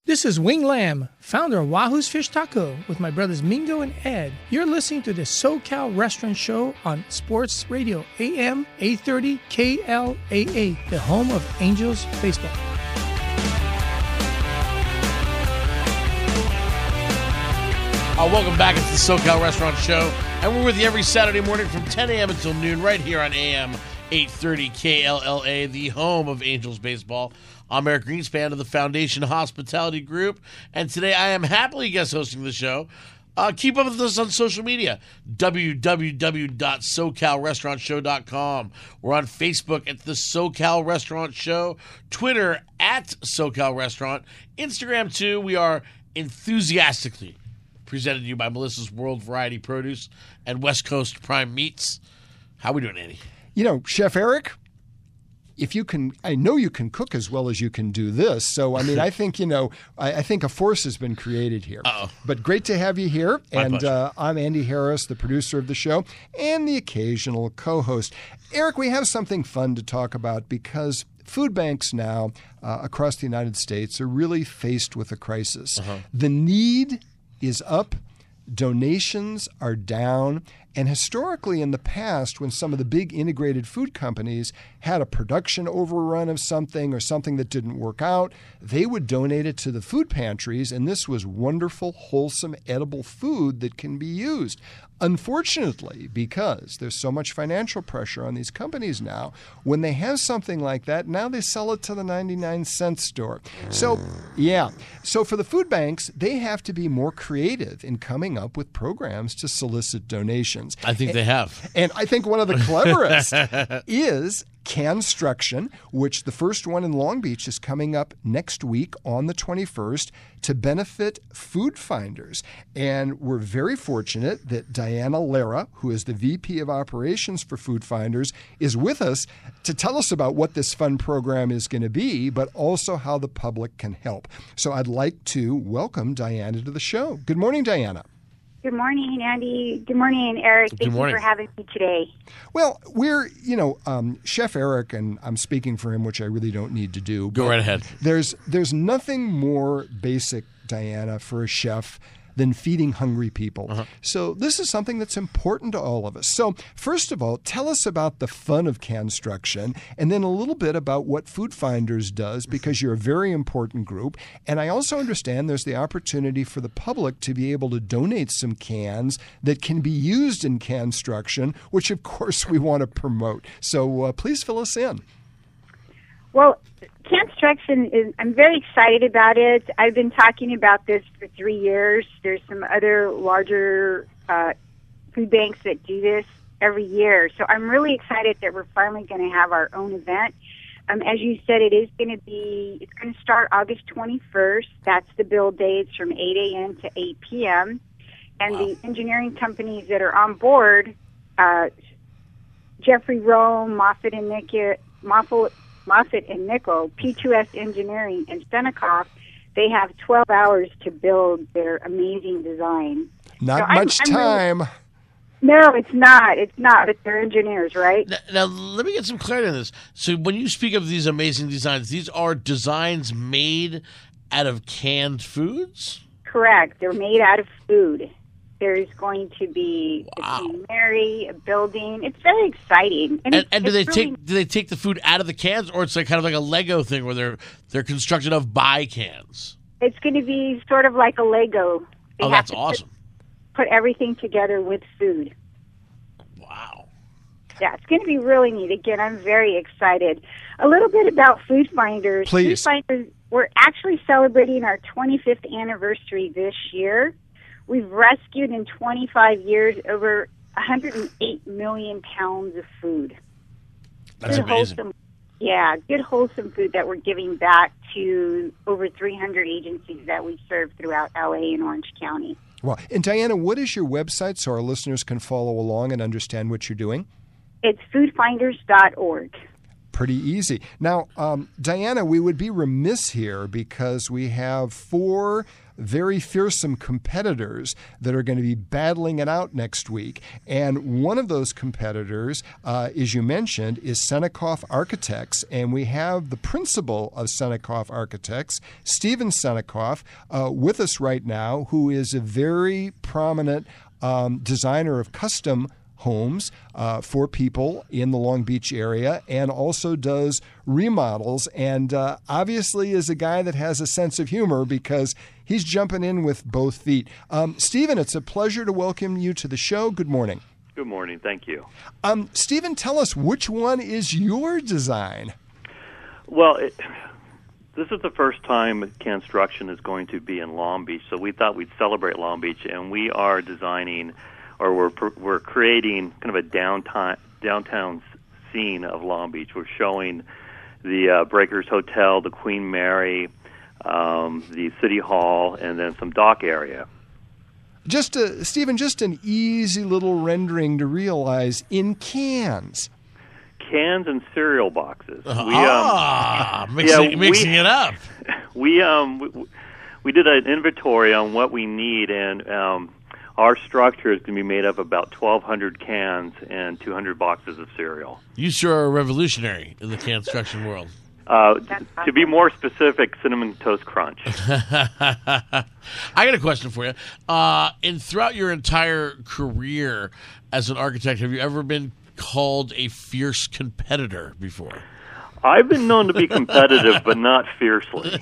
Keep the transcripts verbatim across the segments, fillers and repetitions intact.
This is Wing Lamb, founder of Wahoo's Fish Taco, with my brothers Mingo and Ed. You're listening to the SoCal Restaurant Show on Sports Radio A M eight thirty K L A A, the home of Angels Baseball. Uh, welcome back. It's the SoCal Restaurant Show, and we're with you every Saturday morning from ten a.m. until noon right here on A M eight thirty K L L A, the home of Angels Baseball. I'm Eric Greenspan of the Foundation Hospitality Group, and today I am happily guest hosting the show. Uh, keep up with us on social media, w w w dot socal restaurant show dot com. We're on Facebook at the SoCal Restaurant Show, Twitter at SoCal Restaurant, Instagram too. We are enthusiastically presented to you by Melissa's World Variety Produce and West Coast Prime Meats. How we doing, Andy? You know, Chef Eric, if you can, I know you can cook as well as you can do this. So, I mean, I think, you know, I, I think a force has been created here. Uh-oh. But great to have you here. My and pleasure. uh, I'm Andy Harris, the producer of the show and the occasional co-host. Eric, we have something fun to talk about because food banks now uh, across the United States are really faced with a crisis. Uh-huh. The need is up. Donations are down. And historically in the past, when some of the big integrated food companies had a production overrun of something or something that didn't work out, they would donate it to the food pantries, and this was wonderful, wholesome, edible food that can be used. Unfortunately, because there's so much financial pressure on these companies now, when they have something like that, now they sell it to the ninety-nine cent store. So, yeah. So for the food banks, they have to be more creative in coming up with programs to solicit donations. I think and, they have. And I think one of the cleverest is Canstruction, which the first one in Long Beach is coming up next week on the twenty-first to benefit food finders. And we're very fortunate that Diana Lara, who is the V P of Operations for Food Finders, is with us to tell us about what this fun program is going to be, but also how the public can help. So I'd like to welcome Diana to the show. Good morning, Diana. Good morning, Andy. Good morning, Eric. Good Thank morning. you for having me today. Well, we're, you know, um, Chef Eric, and I'm speaking for him, which I really don't need to do. Go but right ahead. There's, there's nothing more basic, Diana, for a chef than feeding hungry people. Uh-huh. So this is something that's important to all of us. So first of all, tell us about the fun of Canstruction, and then a little bit about what Food Finders does, because you're a very important group. And I also understand there's the opportunity for the public to be able to donate some cans that can be used in Canstruction, which of course we want to promote. So uh, please fill us in. Well, Canstruction is, I'm very excited about it. I've been talking about this for three years. There's some other larger uh, food banks that do this every year. So I'm really excited that we're finally going to have our own event. Um, as you said, it is going to be, it's going to start August twenty-first. That's the build day. It's from eight a.m. to eight p.m. And Wow. the engineering companies that are on board, uh, Jeffrey Rome, Moffitt and Nickett, Moffitt, Moffitt and Nickel, P two S Engineering, and Senecoff, they have twelve hours to build their amazing design. Not So I'm- much I'm really- time. No, it's not. It's not, but they're engineers, right? Now, now, let me get some clarity on this. So when you speak of these amazing designs, these are designs made out of canned foods? Correct. They're made out of food. There's going to be Wow. a Queen Mary, a building. It's very exciting. And, it's- and do they it's really- take do they take the food out of the cans, or it's like kind of like a Lego thing where they're they're constructed of by cans? It's going to be sort of like a Lego. They Oh, have that's to awesome! Put, put everything together with food. Wow. Yeah, it's going to be really neat. Again, I'm very excited. A little bit about Food Finders. Please. Food Finders, we're actually celebrating our twenty-fifth anniversary this year. We've rescued in twenty-five years over one hundred eight million pounds of food. That's Good, amazing. wholesome, yeah, good wholesome food that we're giving back to over three hundred agencies that we serve throughout L A and Orange County. Well, and Diana, what is your website so our listeners can follow along and understand what you're doing? It's food finders dot org. pretty easy. Now, um, Diana, we would be remiss here because we have four very fearsome competitors that are going to be battling it out next week. And one of those competitors, uh, as you mentioned, is Senecoff Architects. And we have the principal of Senecoff Architects, Stephen Senecoff, uh, with us right now, who is a very prominent um, designer of custom homes uh, for people in the Long Beach area, and also does remodels, and uh, obviously is a guy that has a sense of humor because he's jumping in with both feet. Um, Stephen, it's a pleasure to welcome you to the show. Good morning. Good morning. Thank you. Um, Stephen, tell us, which one is your design? Well, it, this is the first time Construction is going to be in Long Beach, so we thought we'd celebrate Long Beach, and we are designing, or we're we're creating kind of a downtown downtown scene of Long Beach. We're showing the uh, Breakers Hotel, the Queen Mary, um, the City Hall, and then some dock area. Just a, Stephen, just an easy little rendering to realize in cans. Cans and cereal boxes. Uh, we, ah, um, mixing, yeah, mixing we, it up. We um we, we did an inventory on what we need, and um, our structure is going to be made up of about twelve hundred cans and two hundred boxes of cereal. You sure are a revolutionary in the construction world. Uh, to be more specific, Cinnamon Toast Crunch. I got a question for you. Uh, and throughout your entire career as an architect, have you ever been called a fierce competitor before? I've been known to be competitive, but not fiercely.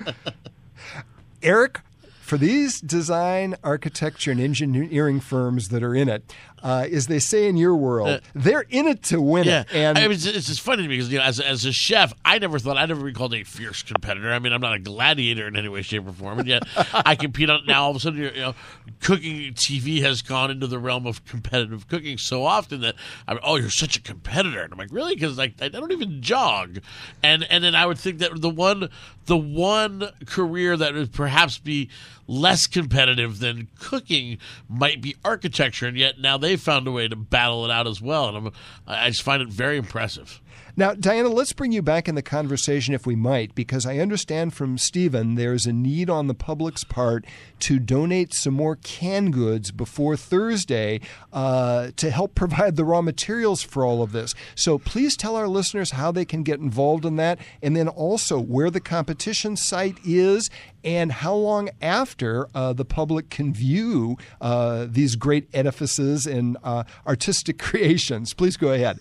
Eric, for these design, architecture, and engineering firms that are in it, uh, as they say in your world, uh, they're in it to win yeah. it. And I mean, it's, it's just funny to me because, you know, as, as a chef, I never thought I'd ever be called a fierce competitor. I mean, I'm not a gladiator in any way, shape, or form, and yet I compete on. Now all of a sudden, you know, cooking T V has gone into the realm of competitive cooking so often that I'm, oh, you're such a competitor, and I'm like, really? Because like I don't even jog, and and then I would think that the one the one career that would perhaps be less competitive than cooking might be architecture, and yet now they've found a way to battle it out as well, and I'm, I just find it very impressive. Now, Diana, let's bring you back in the conversation if we might, because I understand from Stephen there's a need on the public's part to donate some more canned goods before Thursday uh, to help provide the raw materials for all of this. So please tell our listeners how they can get involved in that, and then also where the competition site is and how long after uh, the public can view uh, these great edifices and uh, artistic creations. Please go ahead.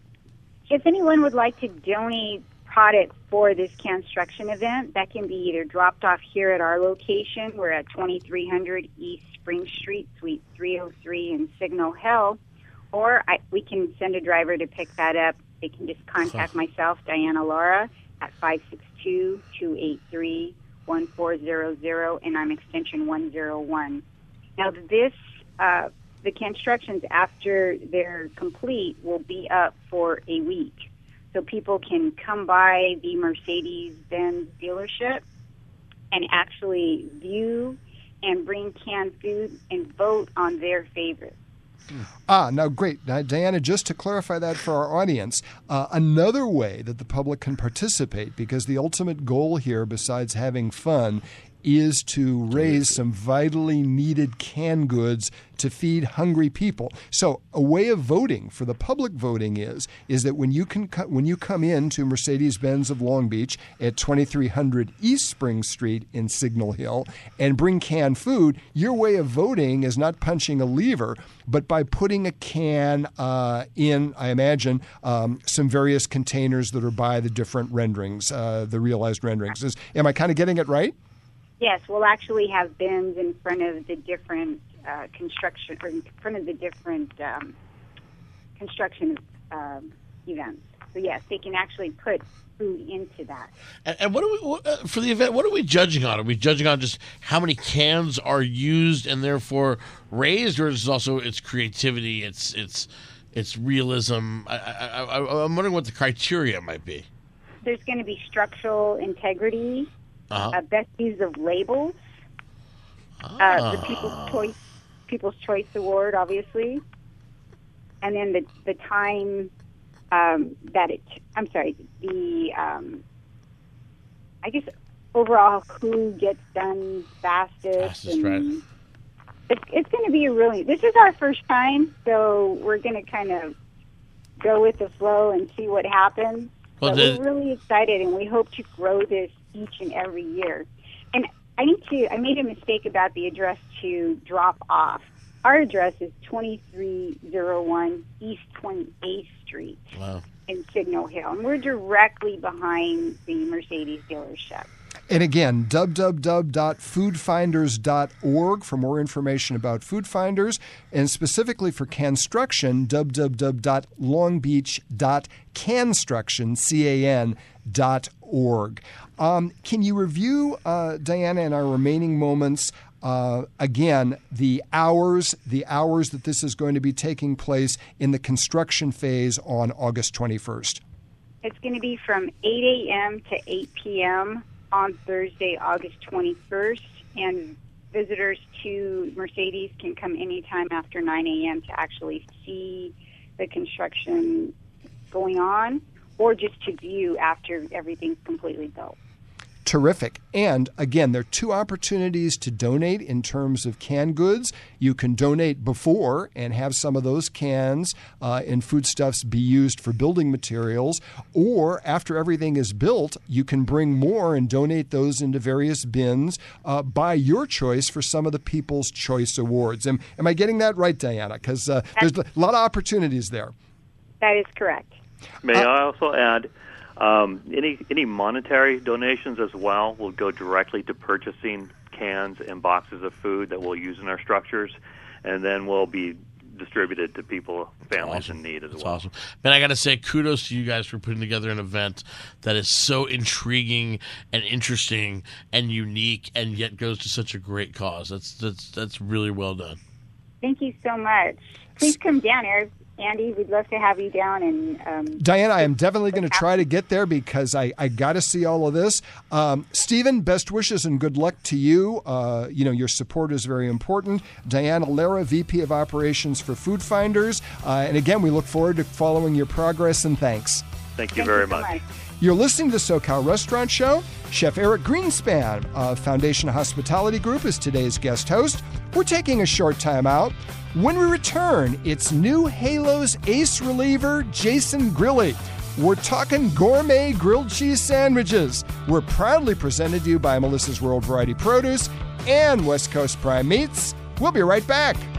If anyone would like to donate product for this construction event, that can be either dropped off here at our location. We're at twenty-three hundred East Spring Street, Suite three oh three in Signal Hill, or I, we can send a driver to pick that up. They can just contact myself, Diana Lara, at five six two, two eight three, one four zero zero, and I'm extension one oh one. Now, this uh, the constructions, after they're complete, will be up for a week. So people can come by the Mercedes-Benz dealership and actually view and bring canned food and vote on their favorites. Ah, now great. Now, Diana, just to clarify that for our audience, uh, another way that the public can participate, because the ultimate goal here, besides having fun, is to raise some vitally needed canned goods to feed hungry people. So a way of voting for the public voting is is that when you can co- when you come in to Mercedes-Benz of Long Beach at twenty-three hundred East Spring Street in Signal Hill and bring canned food, your way of voting is not punching a lever, but by putting a can uh, in, I imagine, um, some various containers that are by the different renderings, uh, the realized renderings. Is, am I kind of getting it right? Yes, we'll actually have bins in front of the different uh, construction, or in front of the different um, construction um, events. So yes, they can actually put food into that. And, and what are we what, uh, for the event? What are we judging on? Are we judging on just how many cans are used and therefore raised, or is it also its creativity, its its its realism? I, I, I, I'm wondering what the criteria might be. There's going to be structural integrity. Uh-huh. Uh, best use of labels, ah. uh, the People's Choice People's Choice Award, obviously, and then the the time um, that it, I'm sorry, the, um, I guess overall who gets done fastest. Fastest, and right. It's, it's going to be a really, this is our first time, so we're going to kind of go with the flow and see what happens. Well, but the, we're really excited, and we hope to grow this each and every year. And I need to, I made a mistake about the address to drop off. Our address is twenty-three oh one East twenty-eighth Street wow. in Signal Hill, and we're directly behind the Mercedes dealership. And again, w w w dot food finders dot org for more information about Food Finders, and specifically for Canstruction, w w w dot long beach dot canstruction, C A N, dot org. Um, can you review, uh, Diana, in our remaining moments, uh, again, the hours, the hours that this is going to be taking place in the construction phase on August twenty-first? It's going to be from eight a.m. to eight p.m. on Thursday, August twenty-first, and visitors to Mercedes can come anytime after nine a.m. to actually see the construction going on, or just to view after everything's completely built. Terrific. And again, there are two opportunities to donate in terms of canned goods. You can donate before and have some of those cans uh, and foodstuffs be used for building materials, or after everything is built, you can bring more and donate those into various bins uh, by your choice for some of the People's Choice Awards. Am, am I getting that right, Diana? Because uh, there's a lot of opportunities there. That is correct. May Uh, I also add, um, any any monetary donations as well will go directly to purchasing cans and boxes of food that we'll use in our structures, and then will be distributed to people, families awesome. in need as That's well. awesome. Man, I got to say kudos to you guys for putting together an event that is so intriguing and interesting and unique, and yet goes to such a great cause. That's that's that's really well done. Thank you so much. Please come down, Eric. Andy, we'd love to have you down. And um, Diana, I am definitely going to try to get there because I, I got to see all of this. Um, Stephen, best wishes and good luck to you. Uh, you know, your support is very important. Diana Lara, V P of Operations for Food Finders. Uh, and again, we look forward to following your progress, and thanks. Thank you thank very you so much. much. You're listening to SoCal Restaurant Show. Chef Eric Greenspan of Foundation Hospitality Group is today's guest host. We're taking a short time out. When we return, it's new Halo's ace reliever, Jason Grilli. We're talking gourmet grilled cheese sandwiches. We're proudly presented to you by Melissa's World Variety Produce and West Coast Prime Meats. We'll be right back.